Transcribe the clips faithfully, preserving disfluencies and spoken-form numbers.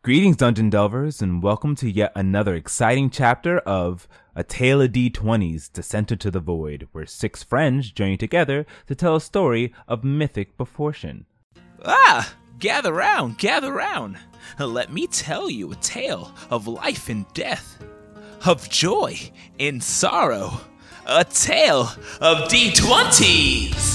Greetings, Dungeon Delvers, and welcome to yet another exciting chapter of A Tale of D twenty's Descent into the Void, where six friends journey together to tell a story of mythic proportion. Ah! Gather round, gather round. Let me tell you a tale of life and death, of joy and sorrow. A tale of D twenties!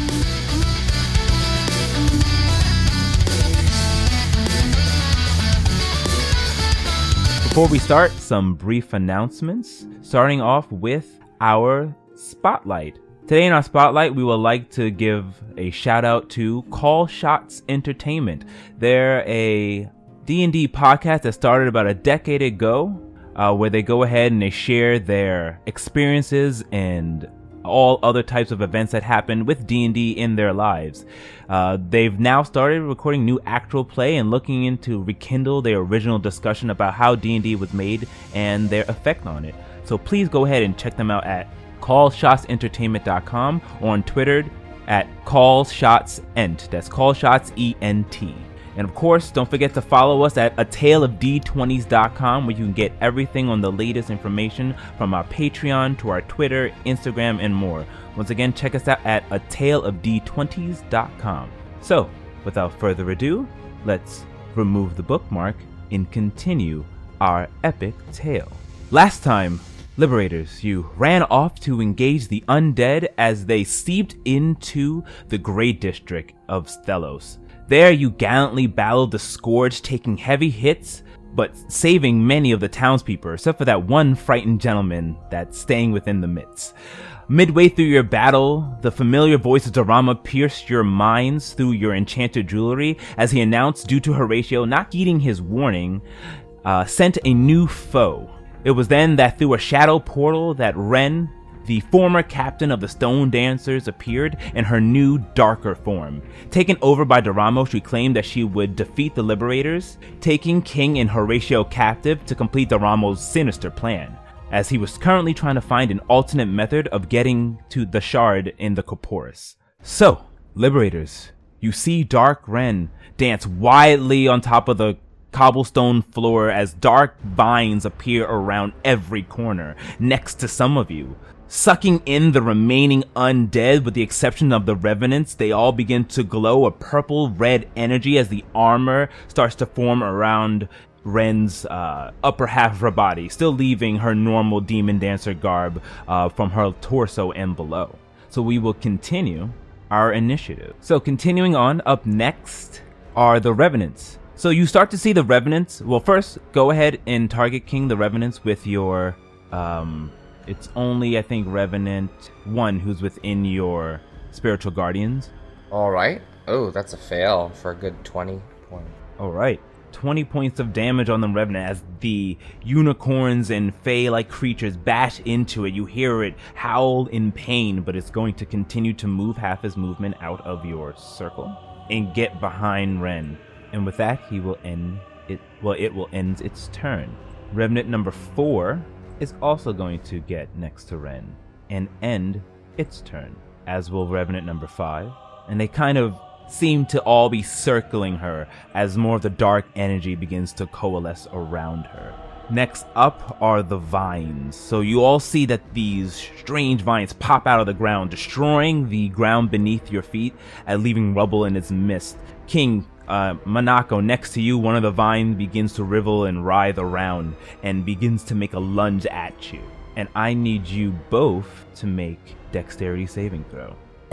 Before we start, some brief announcements, starting off with our spotlight. Today in our spotlight, we would like to give a shout out to Call Shots Entertainment. They're a D and D podcast that started about a decade ago, uh, where they go ahead and they share their experiences and all other types of events that happen with D and D in their lives. Uh, they've now started recording new actual play and looking into rekindle their original discussion about how D and D was made and their effect on it. So please go ahead and check them out at call shots entertainment dot com or on Twitter at callshotsent. That's callshots E N T. And of course, don't forget to follow us at a tale of d twenties dot com, where you can get everything on the latest information from our Patreon to our Twitter, Instagram, and more. Once again, check us out at a tale of d twenties dot com. So, without further ado, let's remove the bookmark and continue our epic tale. Last time, Liberators, you ran off to engage the undead as they seeped into the Grey District of Thelos. There you gallantly battled the Scourge, taking heavy hits, but saving many of the townspeople, except for that one frightened gentleman that's staying within the midst. Midway through your battle, the familiar voice of Dorama pierced your minds through your enchanted jewelry as he announced, due to Horatio not heeding his warning, uh, sent a new foe. It was then that through a shadow portal that Ren, the former captain of the Stone Dancers, appeared in her new, darker form. Taken over by Dorama, she claimed that she would defeat the Liberators, taking King and Horatio captive to complete Dorama's sinister plan, as he was currently trying to find an alternate method of getting to the shard in the Corporus. So, Liberators, you see Dark Ren dance wildly on top of the cobblestone floor as dark vines appear around every corner next to some of you. Sucking in the remaining undead, with the exception of the revenants, they all begin to glow a purple-red energy as the armor starts to form around Ren's uh, upper half of her body, still leaving her normal demon dancer garb uh, from her torso and below. So we will continue our initiative. So continuing on, up next are the revenants. So you start to see the revenants. Well, first, go ahead and target King the revenants with your... Um, It's only, I think, Revenant one who's within your spiritual guardians. Alright. Oh, that's a fail for a good twenty points. Alright. twenty points of damage on the Revenant as the unicorns and fae-like creatures bash into it. You hear it howl in pain, but it's going to continue to move half his movement out of your circle and get behind Ren. And with that, he will end it. Well, it will end its turn. Revenant number four is also going to get next to Ren and end its turn, as will Revenant number five. And they kind of seem to all be circling her as more of the dark energy begins to coalesce around her. Next up are the vines. So you all see that these strange vines pop out of the ground, destroying the ground beneath your feet and leaving rubble in its midst. King Uh, Manako, next to you, one of the vines begins to wriggle and writhe around and begins to make a lunge at you. And I need you both to make dexterity saving throw.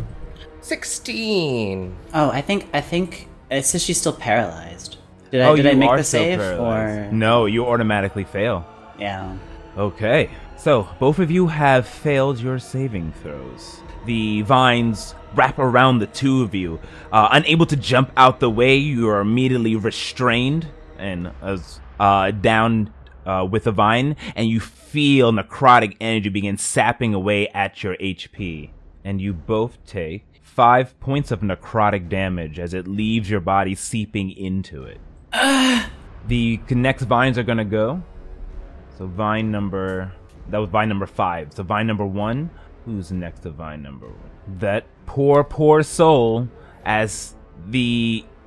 sixteen. Oh, I think I think it says she's still paralyzed. Did I oh, did you I make are the still save paralyzed. or No, you automatically fail. yeah? Okay, so both of you have failed your saving throws. The vines wrap around the two of you. Uh, unable to jump out the way, you are immediately restrained and as uh, down uh, with the vine, and you feel necrotic energy begin sapping away at your H P. And you both take five points of necrotic damage as it leaves your body, seeping into it. Uh. The next vines are gonna go. So vine number... That was vine number five. So vine number one... Who's next to vine number one? That poor, poor soul, as the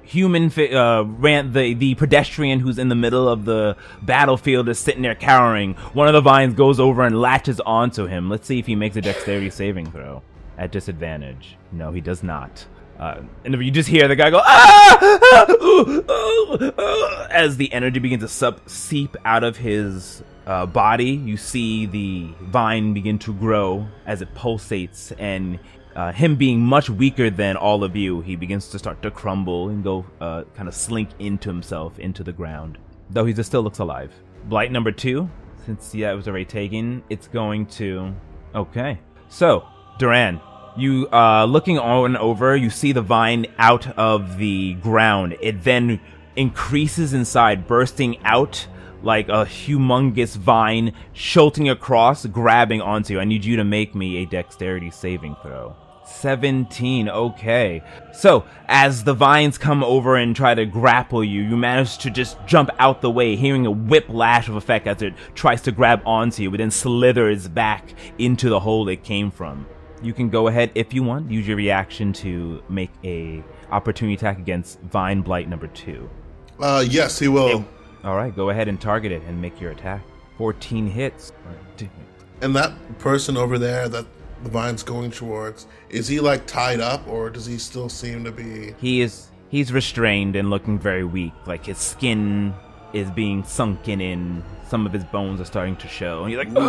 human fi- uh, ran the the pedestrian who's in the middle of the battlefield is sitting there cowering. One of the vines goes over and latches onto him. Let's see if he makes a dexterity saving throw at disadvantage. No, he does not. Uh, and you just hear the guy go, ah! ah ooh, ooh, ooh, as the energy begins to sup- seep out of his uh, body. You see the vine begin to grow as it pulsates, and uh, him being much weaker than all of you, he begins to start to crumble and go uh, kind of slink into himself, into the ground. Though he just still looks alive. Blight number two, since yeah, it was already taken, it's going to... Okay. So, Duran, you uh, looking on over, you see the vine out of the ground. It then increases inside, bursting out like a humongous vine, shooting across, grabbing onto you. I need you to make me a dexterity saving throw. seventeen, okay. So, as the vines come over and try to grapple you, you manage to just jump out the way, hearing a whiplash of effect as it tries to grab onto you, but then slithers back into the hole it came from. You can go ahead, if you want, use your reaction to make a opportunity attack against Vine Blight number two. Uh, yes, he will. Alright, go ahead and target it and make your attack. fourteen hits. And that person over there that the vine's going towards, is he like tied up, or does he still seem to be... He is, he's restrained and looking very weak. Like his skin is being sunken in. Some of his bones are starting to show. And he's like,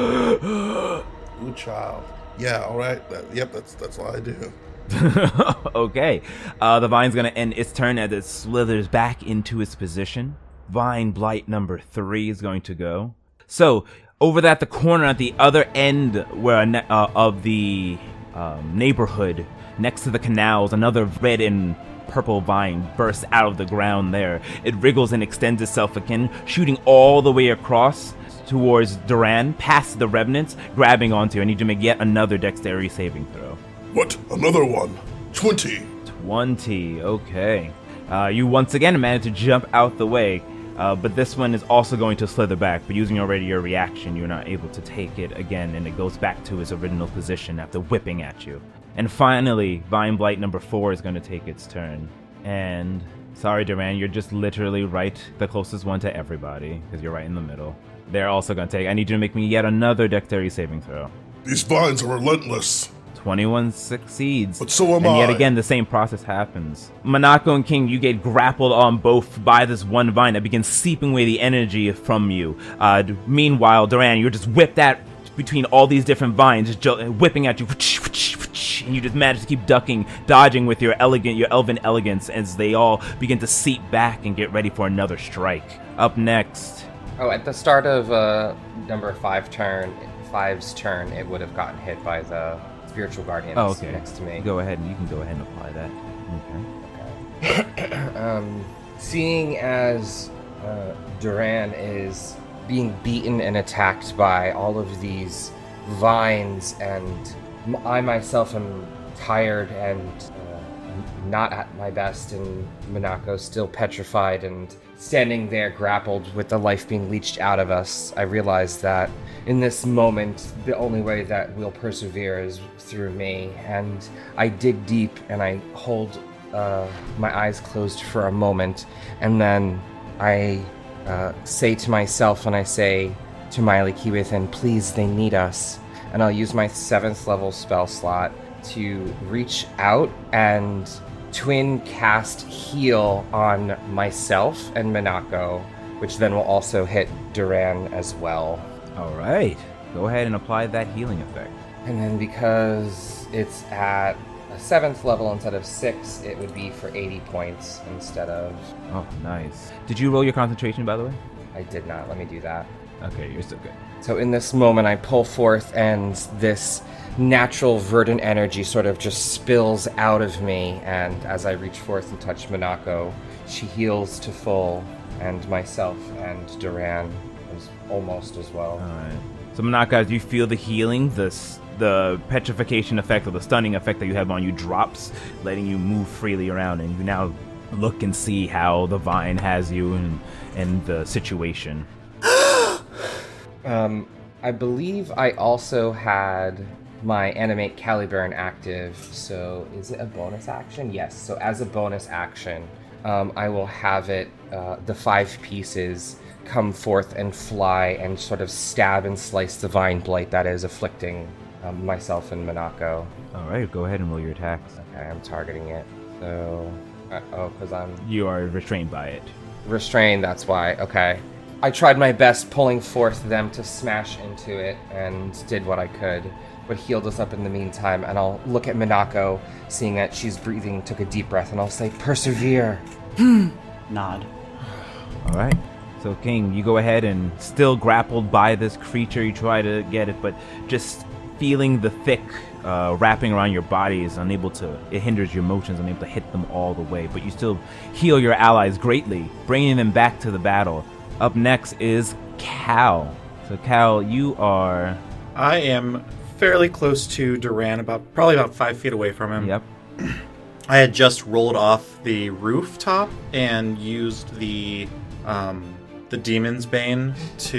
Ooh, child. Yeah, all right. That, yep, that's that's all I do. Okay. Uh, the vine's going to end its turn as it slithers back into its position. Vine Blight number three is going to go. So, over at the corner at the other end where uh, of the um, neighborhood, next to the canals, another red and purple vine bursts out of the ground there. It wriggles and extends itself again, shooting all the way across towards Duran, past the Revenants, grabbing onto you. I need to make yet another dexterity saving throw. What? Another one? twenty. twenty, okay. Uh, you once again manage to jump out the way, uh, but this one is also going to slither back, but using already your reaction, you're not able to take it again, and it goes back to its original position after whipping at you. And finally, Vine Blight number four is going to take its turn. And, sorry Duran, you're just literally right, the closest one to everybody, because you're right in the middle. They're also going to take... I need you to make me yet another dexterity saving throw. These vines are relentless. twenty-one succeeds. But so am and I. yet again, the same process happens. Monako and King, you get grappled on both by this one vine that begins seeping away the energy from you. Uh, meanwhile, Duran, you're just whipped at between all these different vines, just whipping at you. And you just manage to keep ducking, dodging with your elegant, your elven elegance as they all begin to seep back and get ready for another strike. Up next... Oh, at the start of uh, number five turn, five's turn, it would have gotten hit by the spiritual guardians oh, okay. next to me. Go ahead, and you can go ahead and apply that. Okay. okay. um, seeing as uh, Duran is being beaten and attacked by all of these vines, and I myself am tired and uh, not at my best, and Monako still petrified and standing there grappled with the life being leached out of us, I realize that in this moment, the only way that we'll persevere is through me. And I dig deep and I hold uh, my eyes closed for a moment. And then I uh, say to myself, and I say to Miley Kiwithan, please, they need us. And I'll use my seventh level spell slot to reach out and twin cast heal on myself and Monako, which then will also hit Duran as well. All right. Go ahead and apply that healing effect. And then because it's at a seventh level instead of six, it would be for eighty points instead of... Oh, nice. Did you roll your concentration, by the way? I did not. Let me do that. Okay, you're still good. So in this moment, I pull forth, and this natural verdant energy sort of just spills out of me, and as I reach forth and touch Monako, she heals to full, and myself and Duran is almost as well. All right. So Monako, as you feel the healing, the the petrification effect or the stunning effect that you have on you drops, letting you move freely around, and you now look and see how the vine has you and and the situation. um, I believe I also had my Animate Caliburn active, so is it a bonus action? Yes, so as a bonus action, um, I will have it, uh, the five pieces, come forth and fly and sort of stab and slice the vine blight that is afflicting um, myself and Minako. All right, go ahead and roll your attacks. Okay, I'm targeting it. So, uh, oh, because I'm You are restrained by it. restrained, that's why. Okay. I tried my best pulling forth them to smash into it and did what I could, but healed us up in the meantime. And I'll look at Minako, seeing that she's breathing, took a deep breath, and I'll say, persevere. Nod. All right. So, King, you go ahead and still grappled by this creature. You try to get it, but just feeling the thick uh, wrapping around your body is unable to, it hinders your motions, unable to hit them all the way. But you still heal your allies greatly, bringing them back to the battle. Up next is Cal. So, Cal, you are... I am fairly close to Duran, about probably about five feet away from him. Yep. I had just rolled off the rooftop and used the um, the Demon's Bane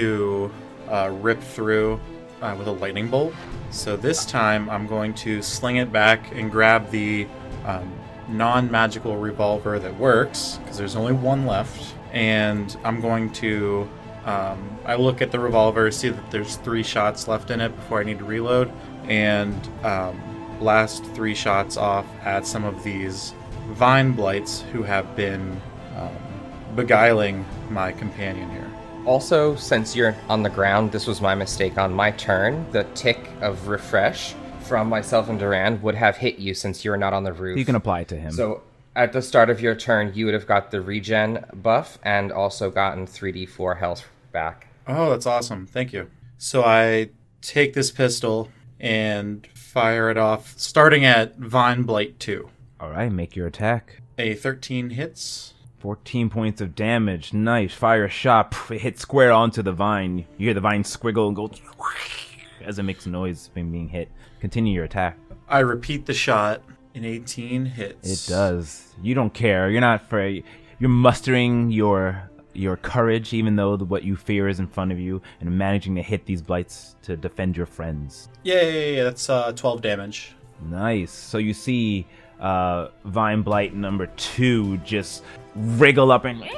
to uh, rip through uh, with a lightning bolt. So this time I'm going to sling it back and grab the um, non-magical revolver that works, because there's only one left. And I'm going to, um, I look at the revolver, see that there's three shots left in it before I need to reload, and um, blast three shots off at some of these vine blights who have been um, beguiling my companion here. Also, since you're on the ground, this was my mistake on my turn. The tick of refresh from myself and Duran would have hit you since you're not on the roof. You can apply it to him. So at the start of your turn, you would have got the regen buff and also gotten three d four health back. Oh, that's awesome. Thank you. So I take this pistol and fire it off, starting at Vine Blight two. All right, make your attack. A thirteen hits. fourteen points of damage. Nice. Fire a shot. It hits square onto the vine. You hear the vine squiggle and go as it makes noise when being hit. Continue your attack. I repeat the shot. An eighteen hits. It does. You don't care. You're not afraid. You're mustering your your courage, even though the, what you fear is in front of you, and managing to hit these blights to defend your friends. Yeah, yeah, yeah. That's uh, twelve damage. Nice. So you see uh, Vine Blight number two just wriggle up and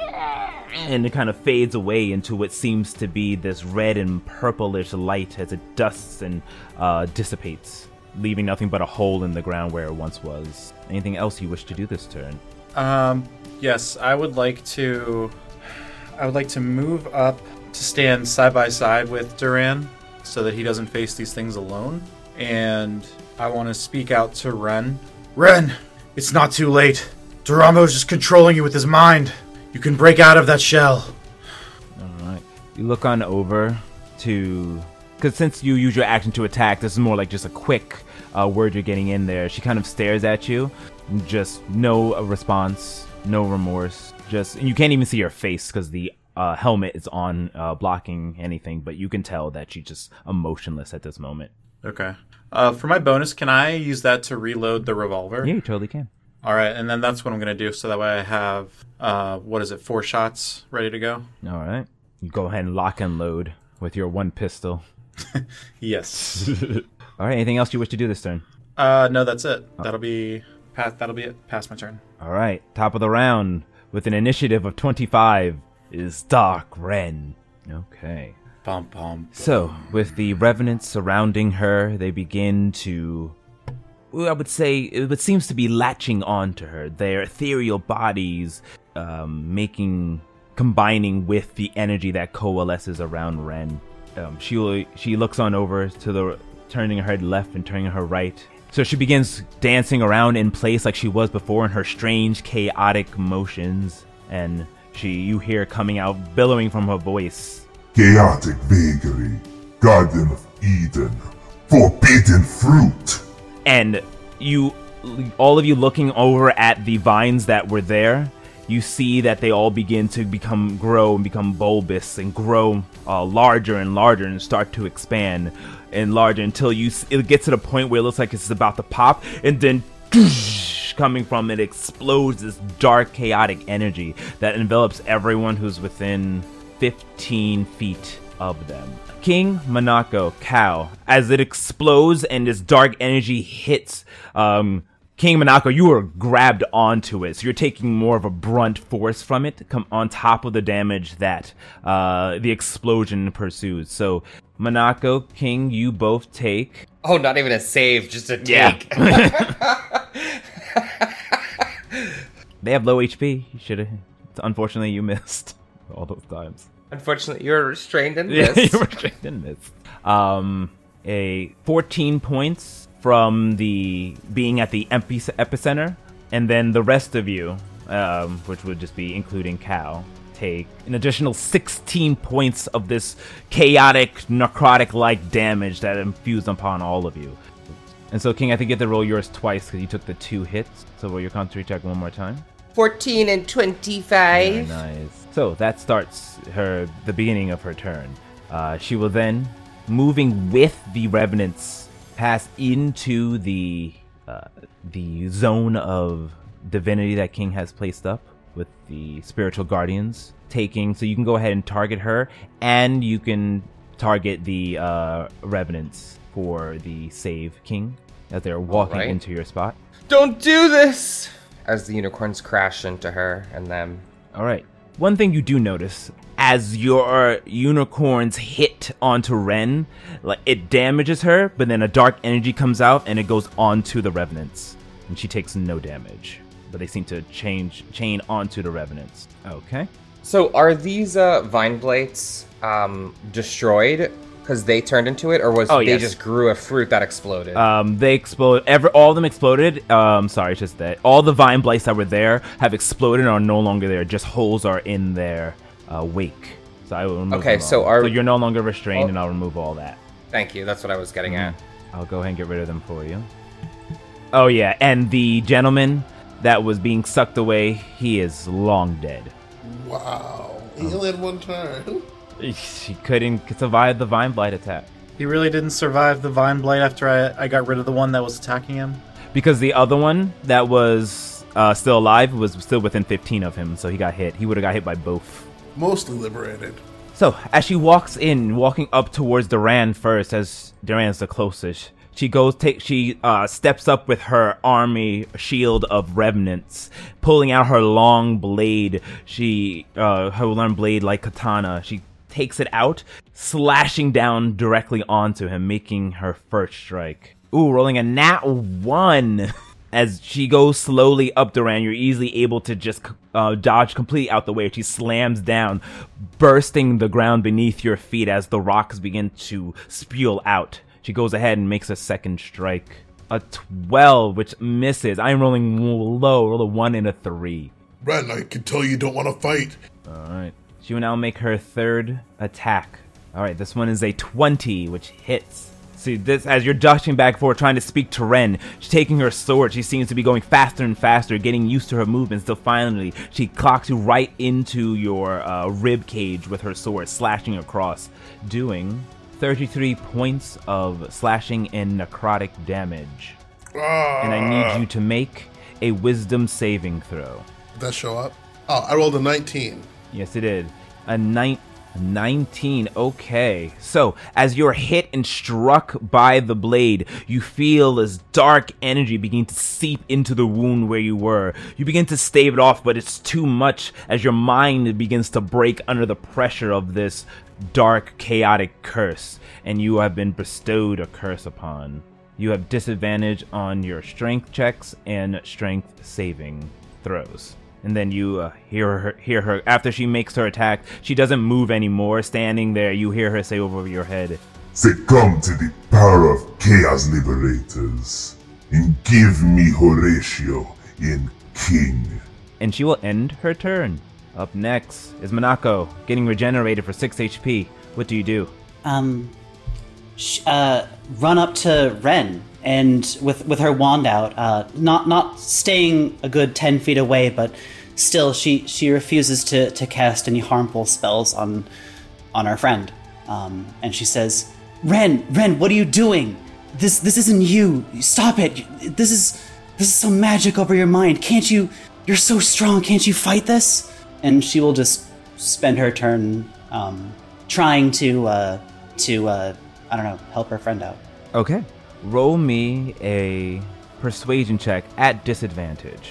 and it kind of fades away into what seems to be this red and purplish light as it dusts and uh, dissipates, leaving nothing but a hole in the ground where it once was. Anything else you wish to do this turn? Um, yes, I would like to. I would like to move up to stand side by side with Duran, so that he doesn't face these things alone. And I want to speak out to Ren. Ren, it's not too late. Duramo's just controlling you with his mind. You can break out of that shell. All right. You look on over to... Because since you use your action to attack, this is more like just a quick uh, word you're getting in there. She kind of stares at you. Just no response, no remorse. Just and you can't even see her face because the uh, helmet is on, uh, blocking anything. But you can tell that she's just emotionless at this moment. Okay. Uh, for my bonus, can I use that to reload the revolver? Yeah, you totally can. All right, and then that's what I'm going to do, so that way I have, uh, what is it, four shots ready to go? All right. You go ahead and lock and load with your one pistol. Yes. All right, anything else you wish to do this turn? Uh, no, that's it. That'll be, past, that'll be it. Past my turn. All right, top of the round with an initiative of twenty-five is Dark Ren. Okay. Bum, bum. So, with the revenants surrounding her, they begin to, well, I would say, it seems to be latching on to her. Their ethereal bodies um, making, combining with the energy that coalesces around Ren. Um, she she looks on over to the, turning her head left and turning her right. So she begins dancing around in place like she was before in her strange, chaotic motions. And she, you hear coming out, billowing from her voice, chaotic vagary, Garden of Eden, forbidden fruit. And you, all of you looking over at the vines that were there, you see that they all begin to become, grow and become bulbous and grow uh, larger and larger and start to expand and larger until you, it gets to the point where it looks like it's about to pop, and then coming from it explodes this dark, chaotic energy that envelops everyone who's within fifteen feet of them. King, Minako, Cal, as it explodes and this dark energy hits um, King Minako, you were grabbed onto it, so you're taking more of a brunt force from it, come on top of the damage that uh, the explosion pursues. So, Minako, King, you both take... Oh, not even a save, just a Yeah. take. They have low H P. You should have... Unfortunately, you missed all those times. Unfortunately, you're restrained and Yeah, missed. you were restrained and missed. Um, a fourteen points from the being at the epi- epicenter, and then the rest of you, um, which would just be including Cal, take an additional sixteen points of this chaotic, necrotic-like damage that infused upon all of you. And so, King, I think you have to roll yours twice because you took the two hits. So roll your concentration check one more time. fourteen and twenty-five. Very nice. So that starts her the beginning of her turn. Uh, she will then, moving with the revenants, pass into the uh, the zone of divinity that King has placed up with the spiritual guardians. Taking, so you can go ahead and target her, and you can target the uh, revenants for the save, King, as they're walking right. into your spot. Don't do this! As the unicorns crash into her and them. All right. One thing you do notice, as your unicorns hit onto Ren, like it damages her, but then a dark energy comes out and it goes onto the revenants, and she takes no damage. But they seem to change chain onto the revenants. Okay. So are these uh, vine blades um, destroyed because they turned into it, or was Oh, they yes. just grew a fruit that exploded? Um, they explode. Every all of them exploded. Um, sorry, it's just that all the vine blights that were there have exploded and are no longer there. Just holes are in their uh, wake. So I will remove Okay, them all. so are- so you're no longer restrained, Oh. and I'll remove all that. Thank you, that's what I was getting at. I'll go ahead and get rid of them for you. Oh yeah, and the gentleman that was being sucked away, he is long dead. Wow. He only had one turn. She couldn't survive the vine blight attack He really didn't survive the Vine Blight after I, I got rid of the one that was attacking him. because the other one that was uh, still alive was still within fifteen of him, so he got hit. He would have got hit by both. Mostly liberated. So, as she walks in, walking up towards Duran first, as Duran's the closest, she goes, take, she uh, steps up with her army shield of revenants, pulling out her long blade. She, uh, her long blade like katana. She takes it out, slashing down directly onto him, making her first strike. Ooh, rolling a nat one. As she goes slowly up Duran, you're easily able to just uh, dodge completely out the way. She slams down, bursting the ground beneath your feet as the rocks begin to spew out. She goes ahead and makes a second strike. A twelve, which misses. I'm rolling low, roll a one and a three. Ren, I can tell you don't want to fight. Alright. She will now make her third attack. Alright, this one is a twenty, which hits. See, this as you're dashing back and forth, trying to speak to Ren. She's taking her sword. She seems to be going faster and faster, getting used to her movements. Till finally, she clocks you right into your uh, rib cage with her sword, slashing across, doing thirty-three points of slashing and necrotic damage. Ah, And I need you to make a Wisdom saving throw. Did that show up? Oh, I rolled a nineteen. Yes, it did. A nine. nineteen, okay. So, as you're hit and struck by the blade, you feel this dark energy begin to seep into the wound where you were. You begin to stave it off, but it's too much as your mind begins to break under the pressure of this dark, chaotic curse, and you have been bestowed a curse upon. You have disadvantage on your strength checks and strength saving throws. And then you uh, hear her, hear her, after she makes her attack, she doesn't move anymore. Standing there, you hear her say over your head, Succumb to the power of Chaos Liberators, and give me Horatio in King. and she will end her turn. Up next is Minako, getting regenerated for six H P. What do you do? Um, sh- uh, run up to Ren and with with her wand out, uh, not not staying a good ten feet away, but still she she refuses to to cast any harmful spells on on our friend. Um, and she says, "Ren, Ren, what are you doing? This this isn't you. Stop it. This is this is some magic over your mind. Can't you? You're so strong. Can't you fight this?" And she will just spend her turn um, trying to uh, to uh, I don't know, help her friend out. Okay. Roll me a persuasion check at disadvantage.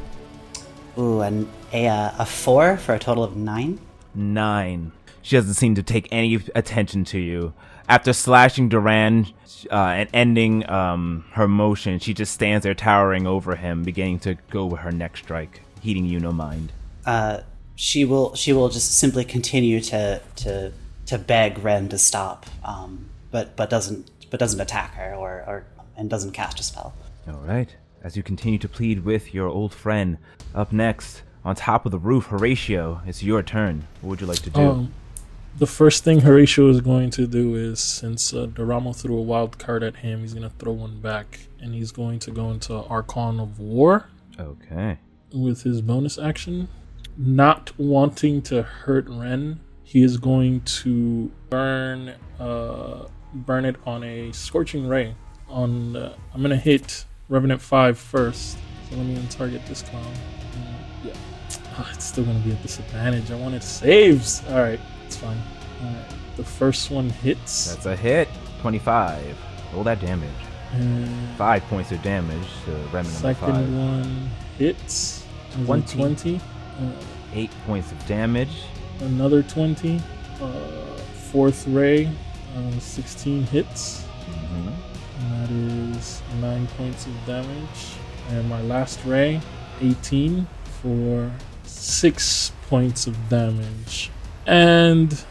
Ooh, and a, uh, a four for a total of nine? Nine. She doesn't seem to take any attention to you. After slashing Duran uh, and ending um, her motion, she just stands there towering over him, beginning to go with her next strike, heeding you no mind. Uh, she will she will just simply continue to to to beg Ren to stop, um, but but doesn't but doesn't attack her or, or and doesn't cast a spell. All right. As you continue to plead with your old friend, up next on top of the roof, Horatio, it's your turn. What would you like to do? Um, the first thing Horatio is going to do is, since uh, Doramo threw a wild card at him, he's going to throw one back, and he's going to go into Archon of War. Okay. With his bonus action. Not wanting to hurt Ren, he is going to burn uh, burn it on a Scorching Ray. On uh, I'm going to hit Revenant five first. So let me untarget this clown. Uh, yeah. Oh, it's still going to be a disadvantage. I wanted saves. All right. It's fine. Alright, the first one hits. That's a hit. twenty-five. Roll that damage. And Five points of damage to remnant number second five. one hits. twenty. twenty. Uh, Eight points of damage. another twenty. Uh, fourth ray. Uh, sixteen hits. Mm-hmm. And that is nine points of damage. And my last ray, eighteen for six points of damage. And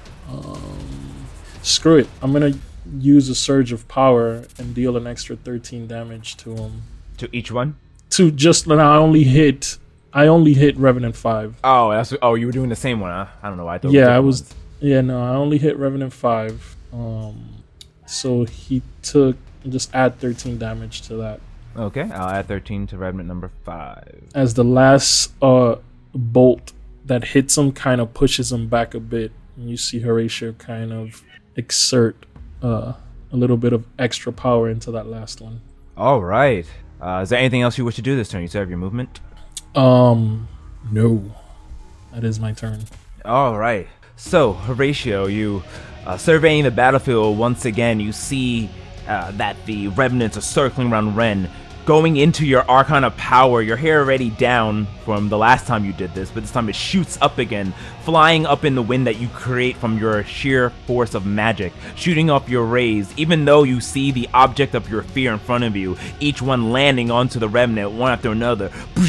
um, screw it. I'm going to use a Surge of Power and deal an extra thirteen damage to him. To each one? To just, now I only hit, I only hit Revenant five. Oh, that's oh, you were doing the same one, huh? I don't know why I thought. Yeah, I was, yeah, no, I only hit Revenant five. Um, so he took, just add thirteen damage to that. Okay, I'll add thirteen to remnant number five. As the last uh, bolt that hits him kind of pushes him back a bit. And you see Horatio kind of exert uh, a little bit of extra power into that last one. All right. Uh, is there anything else you wish to do this turn? You still have your movement? Um, no. That is my turn. All right. So, Horatio, you uh, surveying the battlefield once again, you see uh, that the remnants are circling around Ren. Going into your Archon of Power, your hair already down from the last time you did this, but this time it shoots up again, flying up in the wind that you create from your sheer force of magic, shooting up your rays, even though you see the object of your fear in front of you, each one landing onto the remnant, one after another,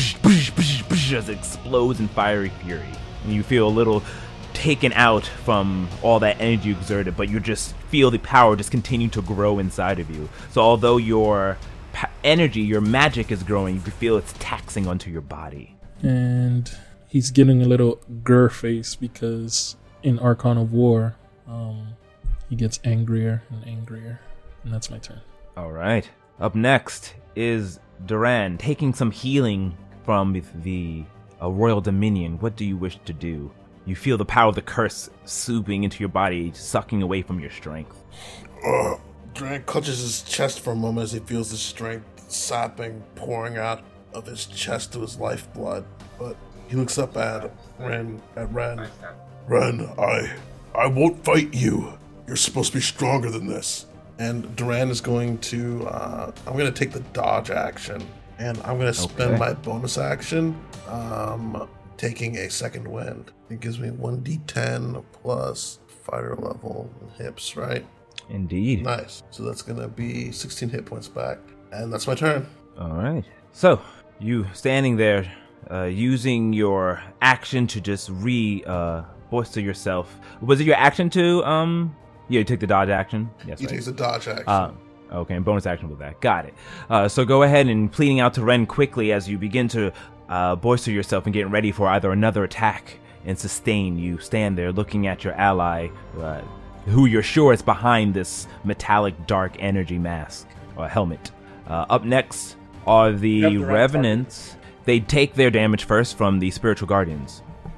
as it explodes in fiery fury. And you feel a little taken out from all that energy you exerted, but you just feel the power just continue to grow inside of you. So although your energy, your magic is growing, you can feel it's taxing onto your body. And he's getting a little grr face because in Archon of War, um, he gets angrier and angrier. And that's my turn. All right. Up next is Duran, taking some healing from the, the uh, Royal Dominion. What do you wish to do? You feel the power of the curse swooping into your body, sucking away from your strength. Uh, Duran clutches his chest for a moment as he feels the strength sapping, pouring out of his chest to his lifeblood. But he looks up at Ren, at Ren. Ren, I, I won't fight you. You're supposed to be stronger than this. And Duran is going to, uh, I'm going to take the dodge action. And I'm going to spend Okay. my bonus action, um, taking a second wind. It gives me one d ten plus fighter level hips, right? Indeed. Nice. So that's going to be sixteen hit points back. And that's my turn. All right. So, you standing there, uh, using your action to just re uh, bolster yourself. Was it your action to, um, yeah, you took the dodge action? Yes, He right. takes a dodge action. Uh, okay, and bonus action with that. Got it. Uh, so go ahead and pleading out to Ren quickly as you begin to uh, bolster yourself and getting ready for either another attack and sustain. You stand there looking at your ally, uh, who you're sure is behind this metallic dark energy mask or helmet. Uh, up next are the Yep, the right Revenants. They take their damage first from the Spiritual Guardians.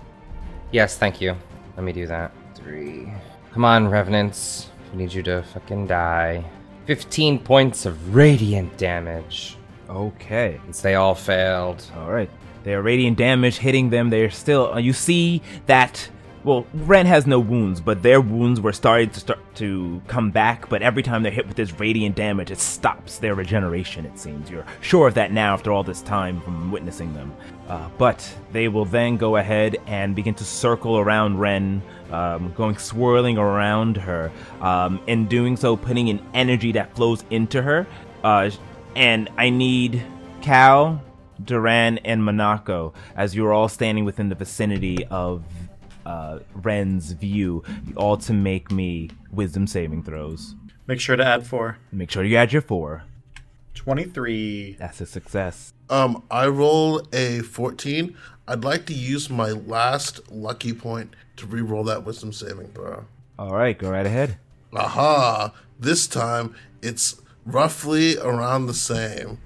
Yes, thank you. Let me do that. Three. Come on, Revenants. I need you to fucking die. fifteen points of radiant damage. Okay. Since they all failed. All right. Their radiant damage hitting them. They're still. Uh, you see that. Well, Ren has no wounds, but their wounds were starting to start to come back, but every time they're hit with this radiant damage, it stops their regeneration, it seems. You're sure of that now after all this time from witnessing them. Uh, but they will then go ahead and begin to circle around Ren, um, going swirling around her, um, in doing so putting an energy that flows into her. Uh, and I need Cal, Duran, and Monaco, as you're all standing within the vicinity of uh, Ren's view, all to make me wisdom saving throws. Make sure to add four. Make sure you add your four. twenty-three. That's a success. Um, I roll a fourteen. I'd like to use my last lucky point to re-roll that wisdom saving throw. All right, go right ahead. Aha! This time it's roughly around the same.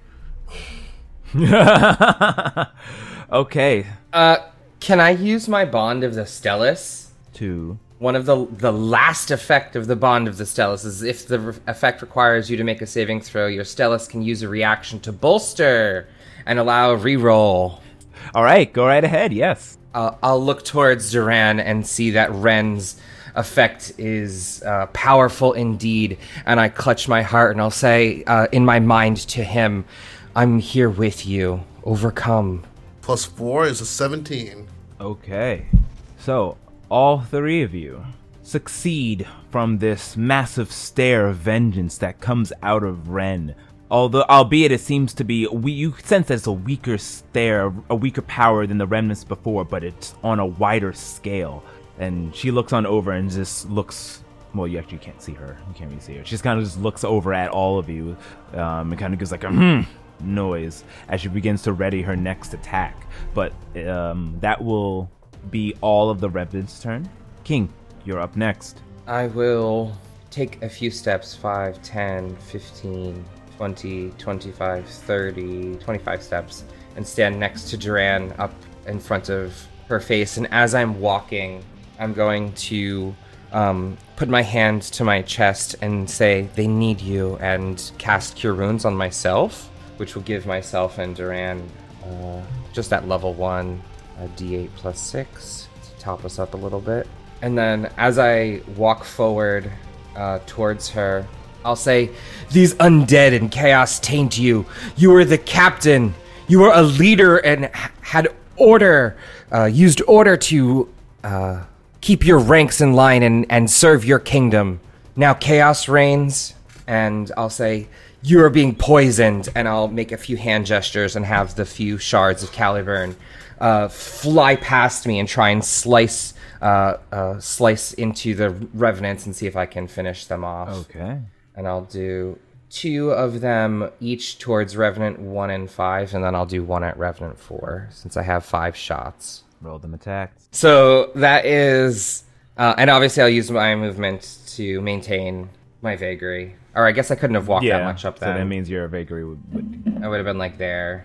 Okay. Uh, can I use my Bond of the Stellus? Two. One of the the last effect of the Bond of the Stellus is if the re- effect requires you to make a saving throw, your Stellus can use a reaction to bolster and allow a reroll. All right, go right ahead. Yes. Uh, I'll look towards Duran and see that Ren's effect is uh, powerful indeed, and I clutch my heart and I'll say uh, in my mind to him, I'm here with you. Overcome. Plus four is a seventeen. Okay. So, all three of you succeed from this massive stare of vengeance that comes out of Ren. Although, albeit it seems to be, we, you sense that it's a weaker stare, a weaker power than the remnants before, but it's on a wider scale. And she looks on over and just looks, well, you actually can't see her. You can't really see her. She just kind of just looks over at all of you, um, and kind of gives like a hmm noise as she begins to ready her next attack. But um, that will be all of the remnants' turn. King, you're up next. I will take a few steps, five, ten, fifteen, twenty, twenty-five, thirty, twenty-five steps, and stand next to Duran up in front of her face. And as I'm walking, I'm going to um, put my hand to my chest and say, they need you, and cast Cure Wounds on myself, which will give myself and Duran uh, just at level one, a d eight plus six to top us up a little bit. And then as I walk forward uh, towards her, I'll say, these undead and chaos taint you. You were the captain. You were a leader and h- had order, uh, used order to uh, keep your ranks in line and, and serve your kingdom. Now chaos reigns, and I'll say, you are being poisoned, and I'll make a few hand gestures and have the few shards of Caliburn uh, fly past me and try and slice uh, uh, slice into the revenants and see if I can finish them off. Okay. And I'll do two of them each towards Revenant one and five, and then I'll do one at Revenant four, since I have five shots. Roll them attacks. So that is... Uh, and obviously I'll use my movement to maintain my vagary. Or I guess I couldn't have walked Yeah, that much up so then. that means your vagary would, would... I would have been like there.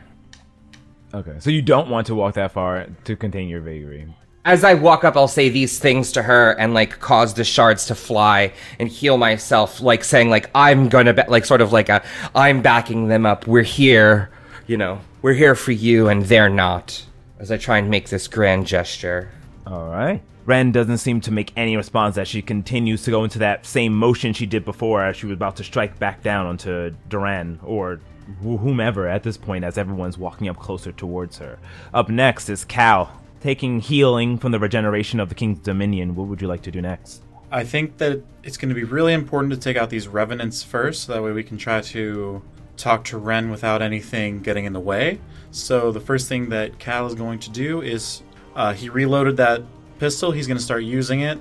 Okay, so you don't want to walk that far to contain your vagary. As I walk up, I'll say these things to her and, like, cause the shards to fly and heal myself, like, saying, like, I'm gonna, be- like, sort of like a, I'm backing them up. We're here, you know, we're here for you and they're not. As I try and make this grand gesture. All right. Ren doesn't seem to make any response as she continues to go into that same motion she did before as she was about to strike back down onto Duran or wh- whomever at this point as everyone's walking up closer towards her. Up next is Cal. Taking healing from the regeneration of the King's Dominion, what would you like to do next? I think that it's going to be really important to take out these revenants first, so that way we can try to talk to Ren without anything getting in the way. So the first thing that Cal is going to do is uh, he reloaded that pistol. He's going to start using it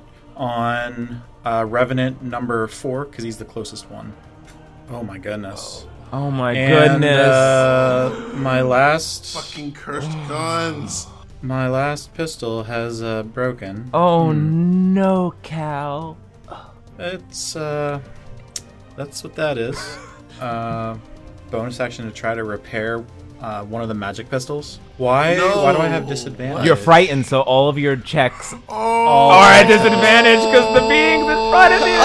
on uh, Revenant number four, because he's the closest one. Oh my goodness. Oh my And, goodness. Uh, my last... Fucking cursed guns. My last pistol has uh, broken. Oh no, Cal. It's, uh... That's what that is. uh, bonus action to try to repair uh, one of the magic pistols. Why? No. Why do I have disadvantage? You're frightened, so all of your checks Oh, are at disadvantage because the being's in front of you.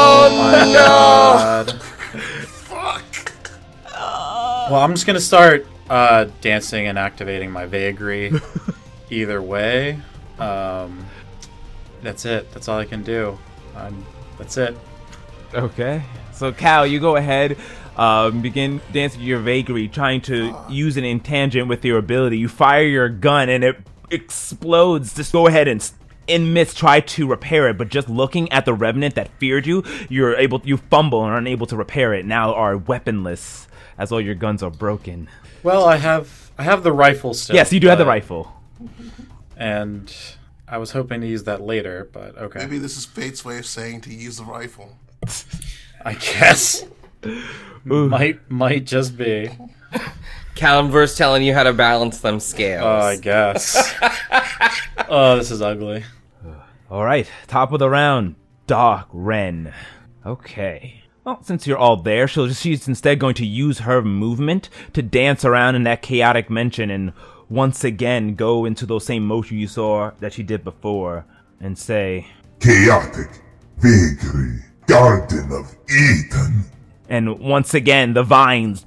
Oh my god. fuck. Well, I'm just gonna start uh, dancing and activating my vagary. Either way, um, that's it. That's all I can do. Um, that's it. Okay. So, Cal, you go ahead, um, begin dancing your vagary, trying to use an intangent with your ability. You fire your gun, and it explodes. Just go ahead and, in midst, try to repair it. But just looking at the revenant that feared you, you're able, you fumble and are unable to repair it. Now are weaponless, as all your guns are broken. Well, I have I have the rifle still. Yes, you do have the rifle. And I was hoping to use that later, but okay. Maybe this is Fate's way of saying to use the rifle. I guess. might might just be. Kalimvor's telling you how to balance them scales. Oh, I guess. Oh, this is ugly. All right, top of the round, Dark Ren. Okay. Well, since you're all there, she'll just, she's instead going to use her movement to dance around in that chaotic mansion and once again go into those same motion you saw that she did before and say, Chaotic Vagary, Garden of Eden. And once again, the vines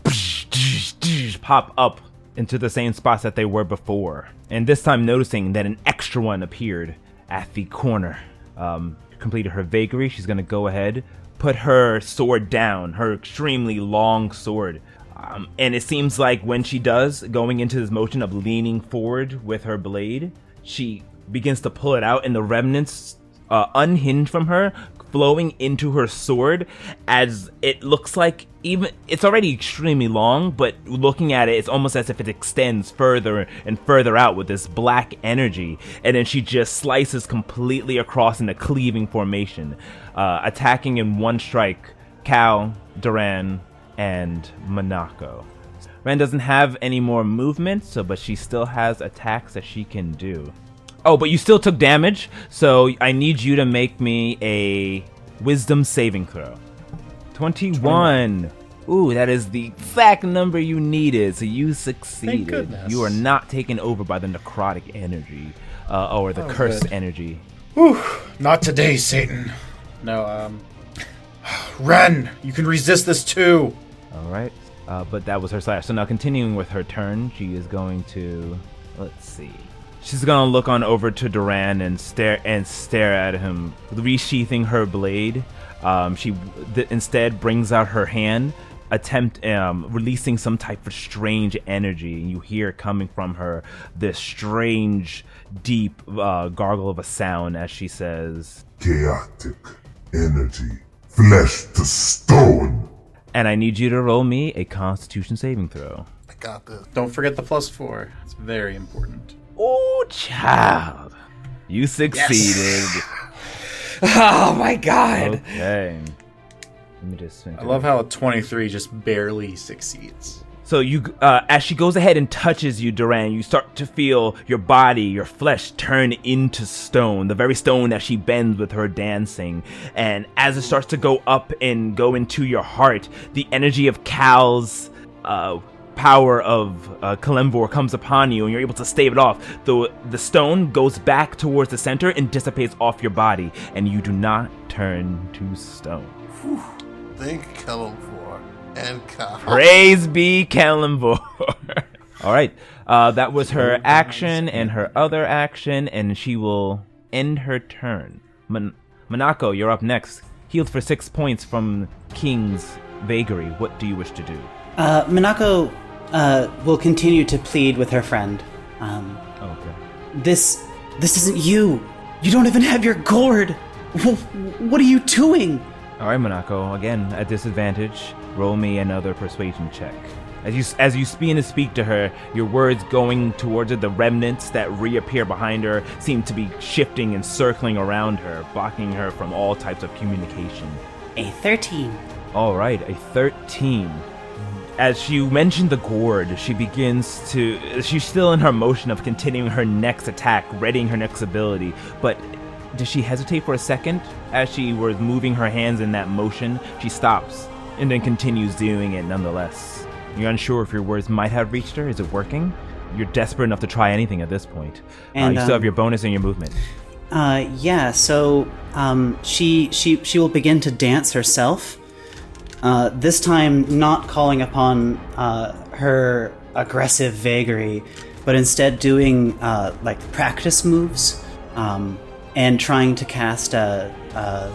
pop up into the same spots that they were before. And this time noticing that an extra one appeared at the corner. Um, completed her vagary, she's going to go ahead, put her sword down, her extremely long sword. Um, and it seems like when she does, going into this motion of leaning forward with her blade, she begins to pull it out and the remnants uh, unhinge from her, flowing into her sword as it looks like even it's already extremely long, but looking at it, it's almost as if it extends further and further out with this black energy. And then she just slices completely across in a cleaving formation, uh, attacking in one strike Cal, Duran, and Monaco. Ren doesn't have any more movement, so but she still has attacks that she can do. Oh, but you still took damage, so I need you to make me a wisdom saving throw. twenty-one. Ooh, that is the exact number you needed, so you succeeded. Thank goodness. You are not taken over by the necrotic energy, uh, or the Oh, cursed good. energy. Whew, not today, Satan. No, um... Ren, you can resist this too! Alright, uh, but that was her slash. So now continuing with her turn, she is going to... Let's see... She's gonna look on over to Duran and stare and stare at him, resheathing her blade. Um, she th- instead brings out her hand, attempt um, releasing some type of strange energy. And you hear coming from her this strange, deep uh, gargle of a sound as she says, Chaotic energy, flesh to stone. and I need you to roll me a Constitution saving throw. I got this. Don't forget the plus four. It's very important. Oh, child. You succeeded. Oh my god! Okay. Let me just think. I love how a twenty-three just barely succeeds. So you, uh, as she goes ahead and touches you, Duran, you start to feel your body, your flesh turn into stone, the very stone that she bends with her dancing. And as it starts to go up and go into your heart, the energy of Cal's uh, power of uh, Kalimvor comes upon you, and you're able to stave it off. The, the stone goes back towards the center and dissipates off your body, and you do not turn to stone. Whew. Thank Kalimvor and Cal. Praise be Kalimvor. All right, uh, that was her action and her other action, and she will end her turn. Mon- Monaco, you're up next. Healed for six points from King's vagary. What do you wish to do? Uh, Monaco uh, will continue to plead with her friend. Um, Okay. this, this isn't you. You don't even have your gourd. What are you doing? All right, Monaco. Again, at disadvantage, roll me another persuasion check. As you as you begin to speak to her, your words going towards her, the remnants that reappear behind her seem to be shifting and circling around her, blocking her from all types of communication. A thirteen. All right, a thirteen. As you mentioned the gourd, she begins to... She's still in her motion of continuing her next attack, readying her next ability, but does she hesitate for a second? As she was moving her hands in that motion, she stops, and then continues doing it nonetheless. You're unsure if your words might have reached her. Is it working? You're desperate enough to try anything at this point. And, uh, you still um, have your bonus and your movement. Uh, yeah. So, um, she she she will begin to dance herself. Uh, this time, not calling upon uh, her aggressive vagary, but instead doing uh, like practice moves, um, and trying to cast a, a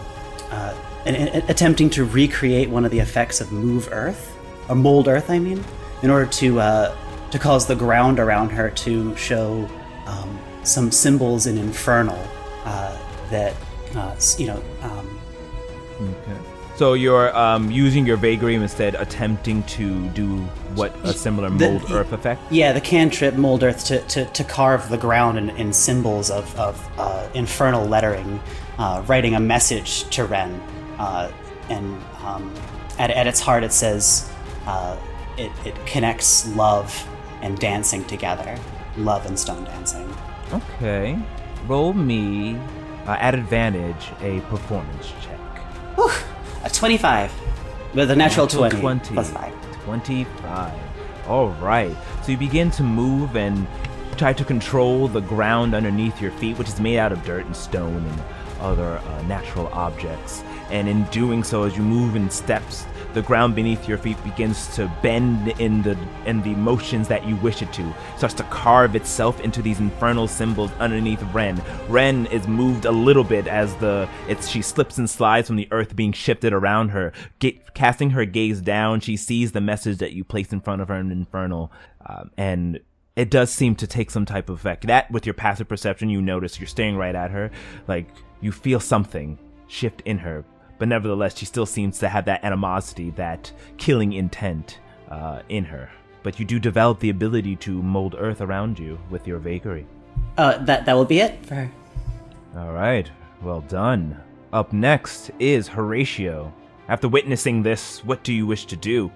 uh, and, and attempting to recreate one of the effects of Move Earth, or Mold Earth, I mean, in order to uh, to cause the ground around her to show um, some symbols in Infernal uh, that, uh, you know... Um, okay. So you're um, using your vagary instead, attempting to do what a similar Mold the, Earth effect? Yeah, the cantrip Mold Earth to, to, to carve the ground in, in symbols of, of uh, infernal lettering, uh, writing a message to Ren. Uh, and um, at, at its heart it says uh, it, it connects love and dancing together. Love and stone dancing. Okay. Roll me, uh, at advantage, a performance check. Whew. A twenty-five with a natural twenty, twenty plus five. twenty-five. All right. So you begin to move and try to control the ground underneath your feet, which is made out of dirt and stone and other uh, natural objects. And in doing so, as you move in steps, the ground beneath your feet begins to bend in the in the motions that you wish it to. It starts to carve itself into these infernal symbols underneath Ren. Ren is moved a little bit as the it's she slips and slides from the earth being shifted around her. Get, casting her gaze down, she sees the message that you place in front of her in Infernal, um, and it does seem to take some type of effect. That, with your passive perception, you notice you're staring right at her, like you feel something shift in her. But nevertheless, she still seems to have that animosity, that killing intent uh, in her. But you do develop the ability to mold earth around you with your vagary. Uh, that that will be it for her. All right, well done. Up next is Horatio. After witnessing this, what do you wish to do?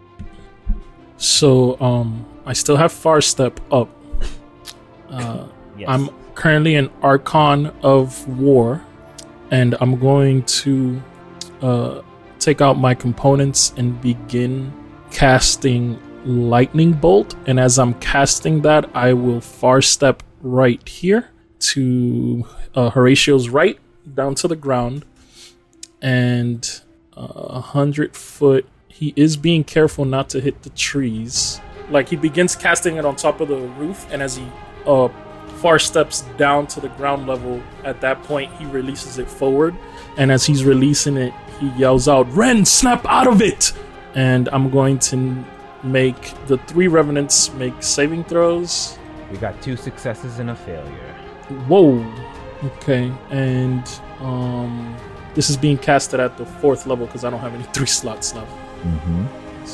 So, um, I still have Far Step up. Uh, yes. I'm currently an Archon of War, and I'm going to uh, take out my components and begin casting Lightning Bolt. And as I'm casting that, I will Far Step right here to uh, Horatio's right, down to the ground, and a uh, hundred foot. He is being careful not to hit the trees. Like, he begins casting it on top of the roof, and as he uh, far steps down to the ground level, at that point he releases it forward, and as he's releasing it, he yells out, "Ren, snap out of it!" And I'm going to make the three revenants make saving throws. We got two successes and a failure. Whoa. Okay, and um, this is being casted at the fourth level because I don't have any three slots left. Mm-hmm.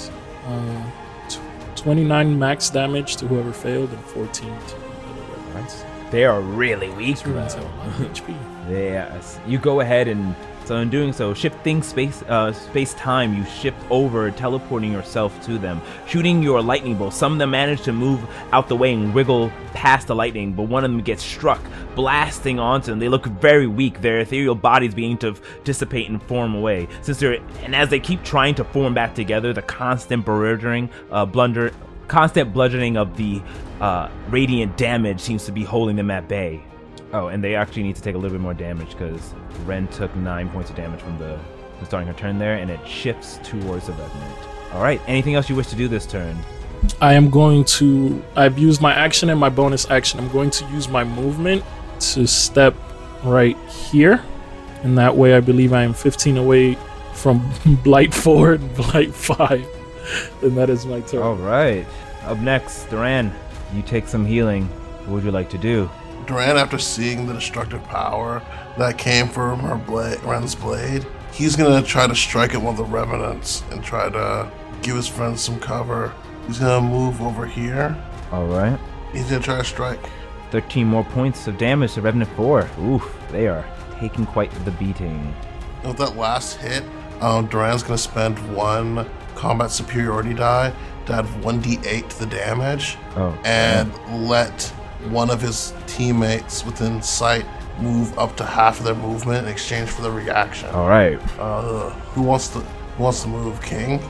Uh, t- twenty-nine max damage to whoever failed and fourteen to the revenants. They are really weak, These revenants have a lot of H P. Yes. You go ahead and, so in doing so, shifting space, uh, space time, you shift over, teleporting yourself to them, shooting your lightning bolt. Some of them manage to move out the way and wriggle past the lightning, but one of them gets struck, blasting onto them. They look very weak, their ethereal bodies beginning to dissipate and form away. Since they're, and as they keep trying to form back together, the constant bludgeoning, uh, blunder, constant bludgeoning of the uh, radiant damage seems to be holding them at bay. Oh, and they actually need to take a little bit more damage because Ren took nine points of damage from the from starting her turn there, and it shifts towards the Revenant. All right, anything else you wish to do this turn? I am going to, I've used my action and my bonus action. I'm going to use my movement to step right here. And that way I believe I am fifteen away from Blight four and Blight five. And that is my turn. All right. Up next, Duran, you take some healing. What would you like to do? Duran, after seeing the destructive power that came from her blade, Ren's blade, he's gonna try to strike at one of the revenants and try to give his friends some cover. He's gonna move over here. All right. He's gonna try to strike. thirteen more points of damage to Revenant four. Oof, they are taking quite the beating. And with that last hit, um, Duran's gonna spend one combat superiority die to add one d eight to the damage, Oh, and let one of his teammates within sight move up to half of their movement in exchange for the reaction. All right. Uh, who wants to who wants to move? King?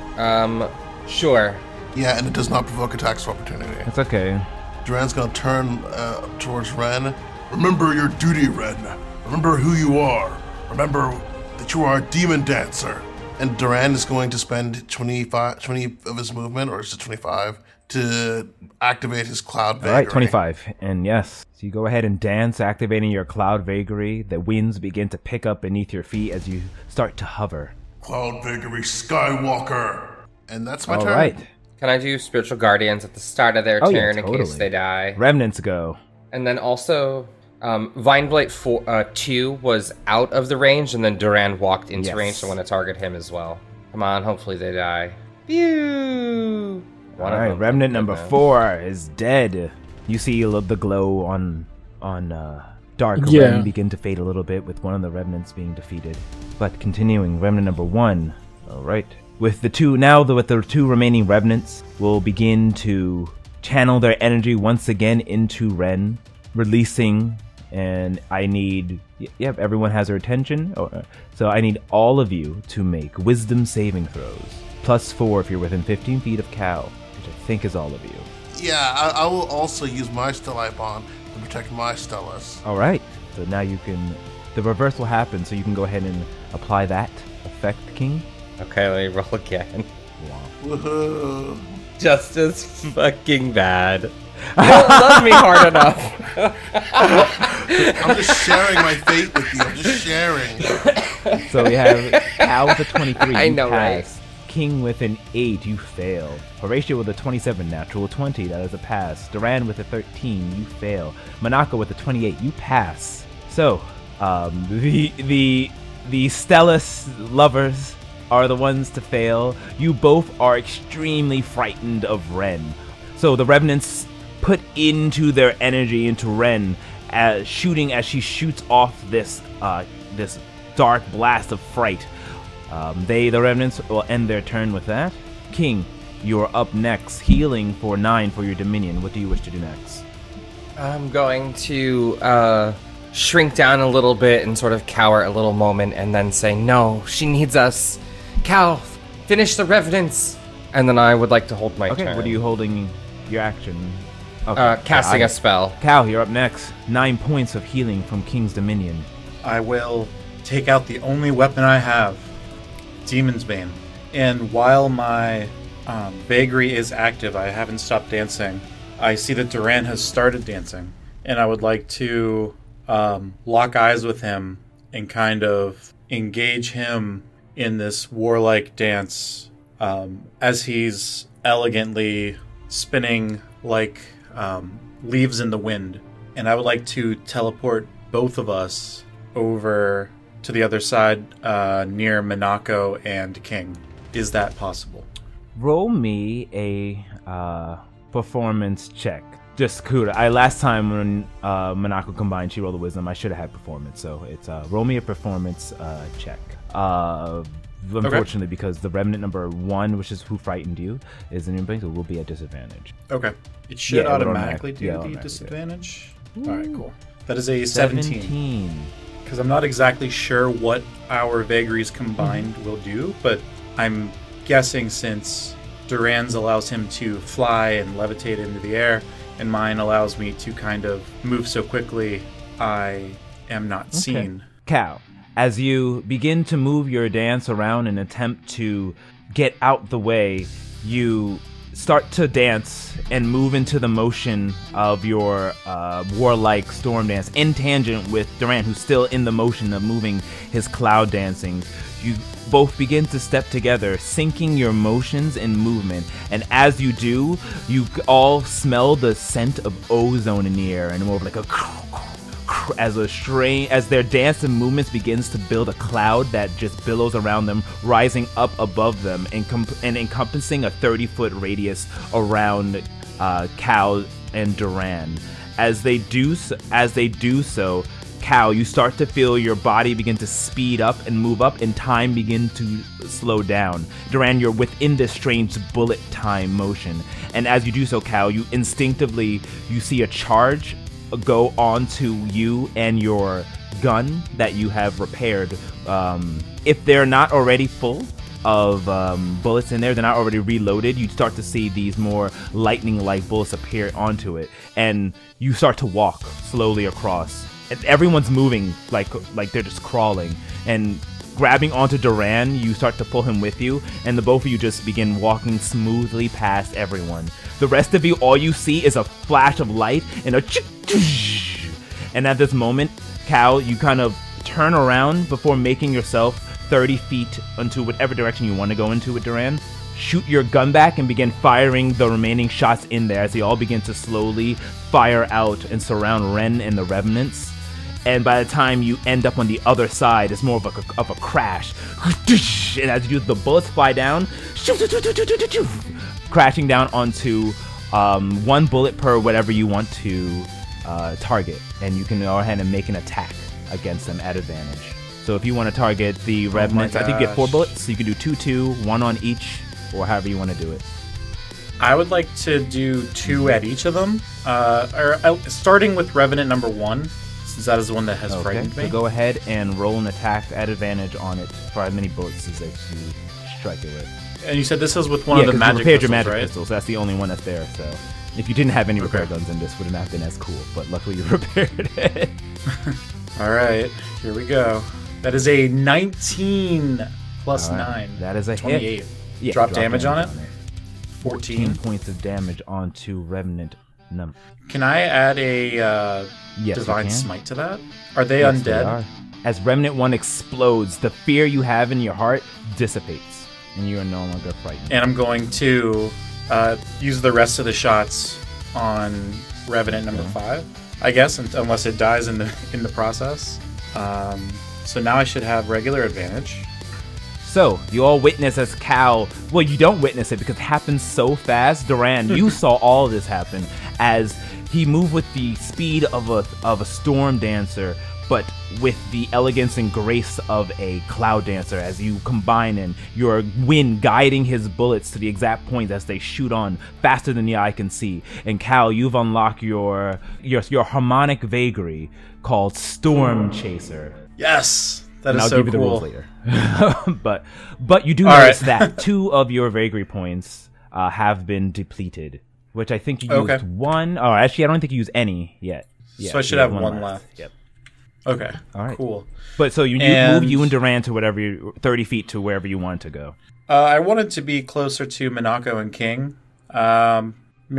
Um, sure. Yeah, and it does not provoke attacks of opportunity. It's okay. Duran's gonna turn uh, towards Ren. Remember your duty, Ren. Remember who you are. Remember that you are a demon dancer. And Duran is going to spend twenty-five, twenty of his movement, or is it twenty-five, to activate his cloud vagary. All right, twenty-five. And yes, so you go ahead and dance, activating your cloud vagary. The winds begin to pick up beneath your feet as you start to hover. Cloud vagary Skywalker. And that's my All turn. right. Can I do Spiritual Guardians at the start of their Oh, yeah, turn in totally. case they die? Remnants go. And then also, um, Vineblight four, uh, two was out of the range, and then Duran walked into Yes. range, so I want to target him as well. Come on, hopefully they die. Phew! One All of right, them- remnant number goodness. four is dead. You see a little- the glow on on uh, Dark Yeah. Ren begin to fade a little bit with one of the remnants being defeated. But continuing, remnant number one. All right, with the two now, the, with the two remaining remnants, will begin to channel their energy once again into Ren, releasing. And I need, y- yep, everyone has their attention. Oh, uh, so I need all of you to make wisdom saving throws. Plus four if you're within fifteen feet of Cal, which I think is all of you. Yeah, I, I will also use my Stellite Bond to protect my Stellas. All right. So now you can, the reverse will happen, so you can go ahead and apply that effect, King. Okay, let me roll again. Woohoo. Just as fucking bad. You don't love me hard enough. I'm just sharing my fate with you. I'm just sharing. So we have Cal with a twenty-three, I you know, right? pass. King with an eight, you fail. Horatio with a twenty-seven, natural twenty, that is a pass. Duran with a thirteen, you fail. Monako with a twenty-eight, you pass. So, um, the the the Stellus lovers are the ones to fail. You both are extremely frightened of Ren. So the Revenants put into their energy into Ren, as shooting as she shoots off this uh, this dark blast of fright. Um, they, the Remnants, will end their turn with that. King, you are up next, healing for nine for your Dominion. What do you wish to do next? I'm going to uh, shrink down a little bit and sort of cower a little moment and then say, no, she needs us. Cal, finish the Revenants. And then I would like to hold my Okay, turn. what are you holding your action? Okay, Uh, casting I- a spell. Cal, you're up next. Nine points of healing from King's Dominion. I will take out the only weapon I have, Demon's Bane. And while my um, vagary is active, I haven't stopped dancing. I see that Duran has started dancing, and I would like to um, lock eyes with him and kind of engage him in this warlike dance um, as he's elegantly spinning like um, leaves in the wind. And I would like to teleport both of us over to the other side uh, near Monako and King. Is that possible? Roll me a uh, performance check. Just Kuda. I last time when uh, Monako combined, she rolled a wisdom. I should have had performance, so it's uh, roll me a performance uh, check. Uh, unfortunately, because the remnant number one, which is who frightened you, is in your bank, so we'll be at disadvantage. Okay. It should Yeah, it would automatically automatic- do yeah, the automatically, yeah. disadvantage. All right, cool. That is a seventeen. seventeen. Because I'm not exactly sure what our vagaries combined will do, but I'm guessing since Duran's allows him to fly and levitate into the air, and mine allows me to kind of move so quickly, I am not seen. Cal, as you begin to move your dance around and attempt to get out the way, you start to dance and move into the motion of your uh, warlike storm dance in tangent with Duran, who's still in the motion of moving his cloud dancing. You both begin to step together, syncing your motions and movement. And as you do, you all smell the scent of ozone in the air, and more of like a as a strain as their dance and movements begins to build a cloud that just billows around them, rising up above them and, com- and encompassing a thirty foot radius around uh, Cal and Duran. As they do so, as they do so, Cal, you start to feel your body begin to speed up and move up, and time begin to slow down. Duran, you're within this strange bullet time motion, and as you do so, Cal, you instinctively you see a charge go onto you and your gun that you have repaired. Um, if they're not already full of um, bullets in there, they're not already reloaded, you start to see these more lightning-like bullets appear onto it, and you start to walk slowly across. And everyone's moving like like they're just crawling, and grabbing onto Duran, you start to pull him with you, and the both of you just begin walking smoothly past everyone. The rest of you, all you see is a flash of light and a and at this moment, Cal, you kind of turn around before making yourself thirty feet into whatever direction you want to go into with Duran. Shoot your gun back and begin firing the remaining shots in there as they all begin to slowly fire out and surround Ren and the Revenants. And by the time you end up on the other side, it's more of a, of a crash. And as you the bullets fly down, crashing down onto um, one bullet per whatever you want to uh, target. And you can go ahead and make an attack against them at advantage. So if you want to target the Revenants, I think you get four bullets. So you can do two, two, one on each, or however you want to do it. I would like to do two at each of them. Uh, or uh, starting with Revenant number one, since that is the one that has okay, frightened me. So go ahead and roll an attack at advantage on it for as many bullets as that you strike it with. And you said this is with one yeah, of the magic you repaired pistols, your magic right? pistols. That's the only one that's there. So if you didn't have any repair Okay. guns in this, would not have been as cool. But luckily you repaired it. All right, here we go. That is a nineteen plus All right, nine. that is a hit. twenty-eight. Yeah, drop, damage, on it? fourteen fourteen. points of damage onto Revenant number. Can I add a uh, Yes, you Divine can. Smite to that? Are they Yes, undead? they are. As Remnant one explodes, the fear you have in your heart dissipates, and you are no longer frightened. And I'm going to uh, use the rest of the shots on Revenant number Okay. five, I guess, un- unless it dies in the in the process. Um, so now I should have regular advantage. So, you all witness as Cal, well, you don't witness it because it happens so fast. Duran, you saw all of this happen as he moved with the speed of a of a storm dancer, but with the elegance and grace of a cloud dancer as you combine in your wind guiding his bullets to the exact point as they shoot on faster than the eye can see. And Cal, you've unlocked your your, your harmonic vagary called Storm Chaser. Yes, that And is I'll so give you the cool. rules later. but but you do All notice right. that two of your vagary points uh, have been depleted, which I think you used Okay. one. Oh, actually, I don't think you used any yet. Yeah, So I should you have one left. Yep. Okay. All right. Cool. But so you, you And- move you and Duran to whatever you thirty feet to wherever you want to go. Uh, I wanted to be closer to Minako and King. Um,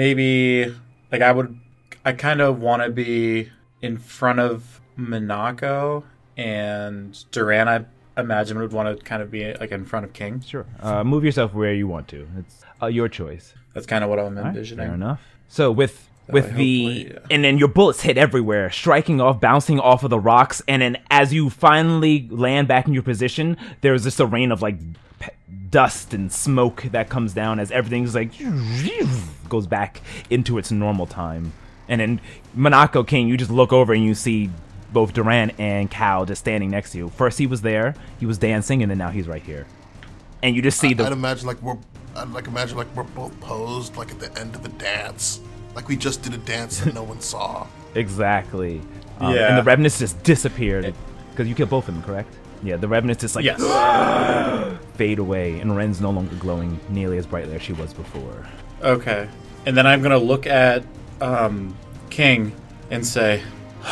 maybe like I would. I kind of want to be in front of Minako, and Duran, I imagine, would want to kind of be like in front of King. Sure. Uh, move yourself where you want to. It's uh, your choice. That's kind of what I'm All right, envisioning. fair enough. So with with I the hopefully, yeah. and then your bullets hit everywhere, striking off, bouncing off of the rocks, and then as you finally land back in your position, there's just a rain of like p- dust and smoke that comes down as everything's like goes back into its normal time. And then Minako King, you just look over and you see both Duran and Cal just standing next to you. First he was there, he was dancing, and then now he's right here. And you just see the I'd imagine like we're, I'd like imagine like we're both posed like at the end of a dance, like we just did a dance that no one saw. Exactly. Um, Yeah. And the Revenants just disappeared. Because you killed both of them, correct? Yeah, the Revenants just like Yes. fade away, and Ren's no longer glowing nearly as brightly as she was before. Okay. And then I'm gonna look at um, King and say,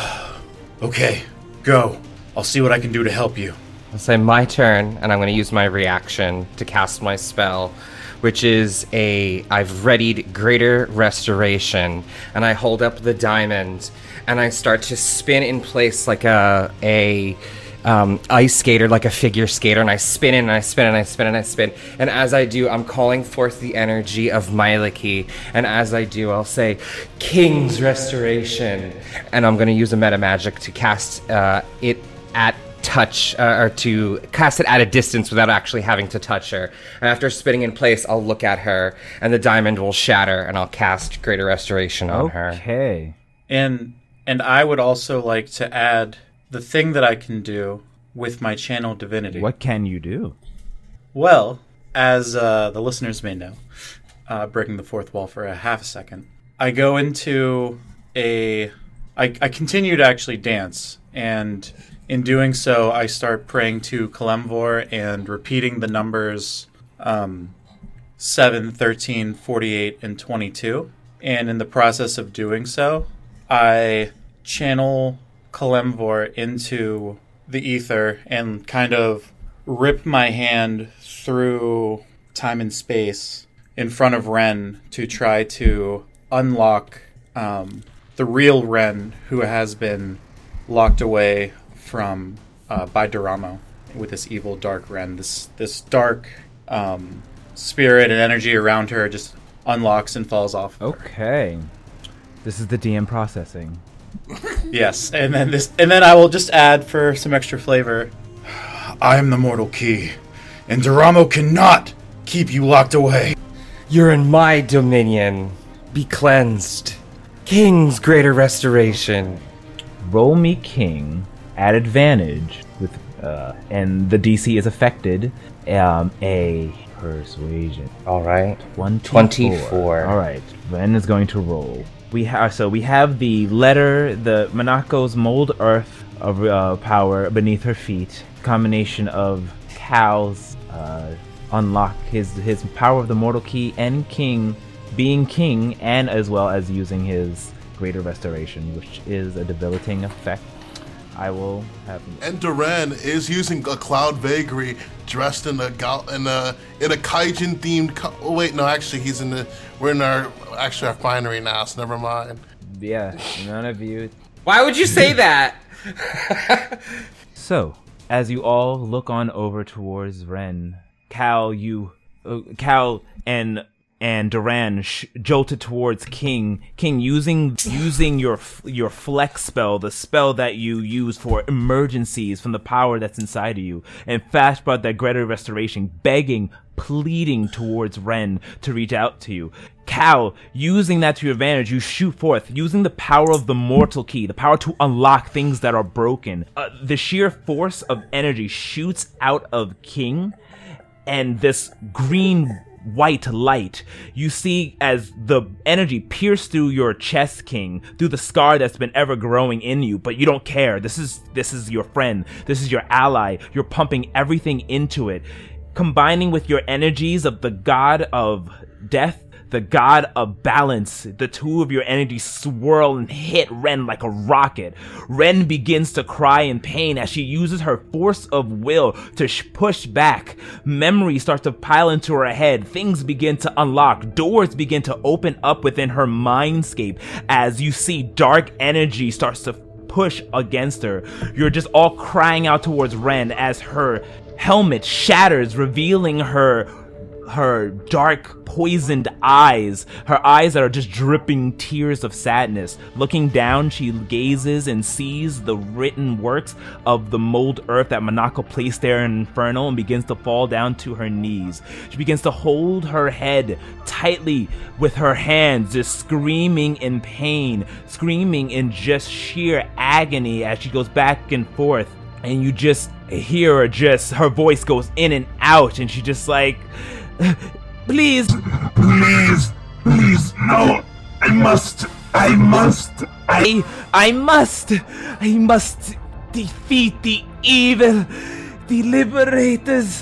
"Okay, go. I'll see what I can do to help you." I'll say my turn, and I'm going to use my reaction to cast my spell, which is a I've readied Greater Restoration, and I hold up the diamond, and I start to spin in place like a a um, ice skater, like a figure skater, and I spin and I spin and I spin and I spin, and as I do, I'm calling forth the energy of Myliki, and as I do, I'll say King's Restoration, and I'm going to use a meta magic to cast uh, it at touch uh, or to cast it at a distance without actually having to touch her. And after spinning in place, I'll look at her and the diamond will shatter and I'll cast Greater Restoration on her. Okay. And and I would also like to add the thing that I can do with my channel divinity. What can you do? Well, as uh, the listeners may know, uh, breaking the fourth wall for a half a second, I go into a. I, I continue to actually dance, and in doing so, I start praying to Kalemvor and repeating the numbers um, seven, thirteen, forty-eight, and twenty-two. And in the process of doing so, I channel Kalemvor into the ether and kind of rip my hand through time and space in front of Ren to try to unlock um, the real Ren, who has been locked away from uh, by Doramo with this evil dark Ren. This this dark um, spirit and energy around her just unlocks and falls off. Okay, this is the D M processing. Yes, and then this, and then I will just add for some extra flavor. I am the mortal key, and Doramo cannot keep you locked away. You're in my dominion. Be cleansed. King's greater restoration. Roll me king at advantage with, uh, and the D C is affected. Um, a persuasion. All right. twenty-four. twenty-four. All right. Ren is going to roll. We have so we have the letter, the Monaco's mold earth of uh, power beneath her feet. Combination of Cal's uh, unlock his his power of the mortal key and king, being king, and as well as using his greater restoration, which is a debilitating effect. I will have. And Duran is using a cloud vagary dressed in a gal- in a in a kaijin themed. Co- oh wait, no, actually he's in the. We're in our actually our finery now, so never mind. Yeah, none of you. Why would you say that? So, as you all look on over towards Ren, Cal, you, uh, Cal, and and Duran sh- jolted towards King. King, using using your your flex spell, the spell that you use for emergencies from the power that's inside of you, and fast brought that greater restoration, begging, pleading towards Ren to reach out to you. Cal, using that to your advantage, you shoot forth, using the power of the mortal key, the power to unlock things that are broken. Uh, the sheer force of energy shoots out of King, and this green white light you see as the energy pierced through your chest, King, through the scar that's been ever growing in you, but you don't care. This is this is your friend, this is your ally. You're pumping everything into it, combining with your energies of the god of death, the god of balance. The two of your energies swirl and hit Ren like a rocket. Ren begins to cry in pain as she uses her force of will to sh- push back. Memories start to pile into her head. Things begin to unlock. Doors begin to open up within her mindscape as you see dark energy starts to push against her. You're just all crying out towards Ren as her helmet shatters, revealing her her dark, poisoned eyes, her eyes that are just dripping tears of sadness. Looking down, she gazes and sees the written works of the mold earth that Monaco placed there in Inferno, and begins to fall down to her knees. She begins to hold her head tightly with her hands, just screaming in pain, screaming in just sheer agony as she goes back and forth. And you just hear her just, her voice goes in and out, and she just like, please, Please, please, no, I must, I must, I... I, I must, I must defeat the evil, the liberators.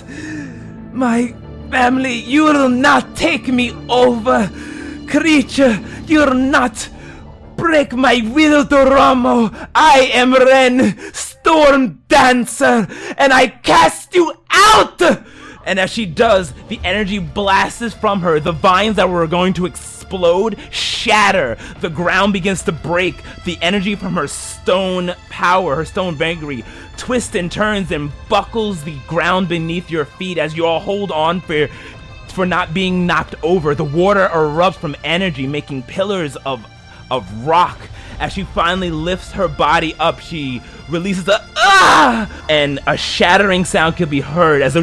My family, you will not take me over. Creature, you'll not break my will, Doramo. I am Ren, Storm Dancer, and I cast you out! And as she does, the energy blasts from her. The vines that were going to explode shatter. The ground begins to break. The energy from her stone power, her stone vagary, twists and turns and buckles the ground beneath your feet as you all hold on for for not being knocked over. The water erupts from energy, making pillars of of rock. As she finally lifts her body up, she releases a ah, and a shattering sound can be heard as a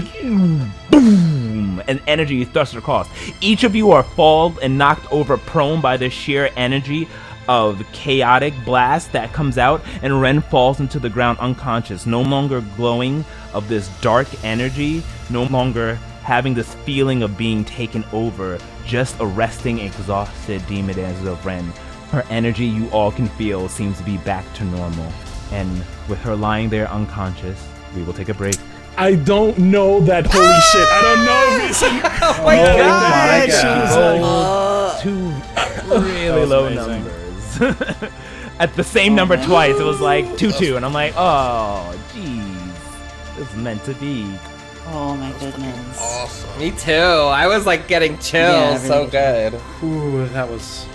boom, and energy thrusts across. Each of you are fall and knocked over prone by the sheer energy of chaotic blast that comes out, and Ren falls into the ground unconscious, no longer glowing of this dark energy, no longer having this feeling of being taken over, just a resting, exhausted demon as of Ren. Her energy, you all can feel, seems to be back to normal. And with her lying there unconscious, we will take a break. I don't know that holy shit. I don't know if it's an, Oh my oh god! God. She was like two really low amazing. numbers. At the same number twice, it was like two two, and I'm like, oh, jeez, it's meant to be. Oh my goodness. Awesome. Me too. I was like getting chills. Yeah, So really. good. Ooh, that was.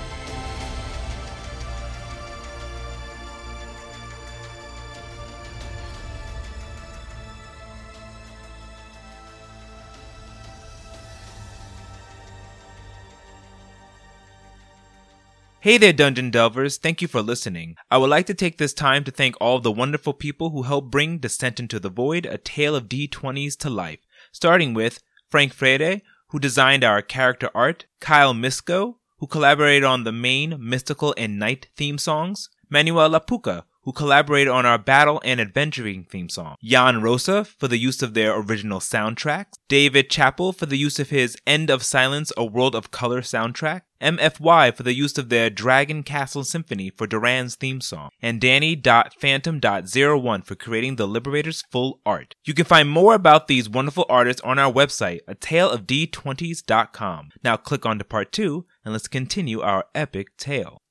Hey there, Dungeon Delvers. Thank you for listening. I would like to take this time to thank all of the wonderful people who helped bring Descent into the Void, a tale of D twenties to life. Starting with Frank Freire, who designed our character art, Kyle Misko, who collaborated on the main, mystical, and night theme songs, Manuel Lapuca, who collaborated on our battle and adventuring theme song, Jan Rosa for the use of their original soundtracks, David Chappell for the use of his End of Silence, A World of Color soundtrack, M F Y for the use of their Dragon Castle Symphony for Duran's theme song, and Danny Phantom zero one for creating the Liberator's full art. You can find more about these wonderful artists on our website, a tale of d twenties dot com. Now click on to part two, and let's continue our epic tale.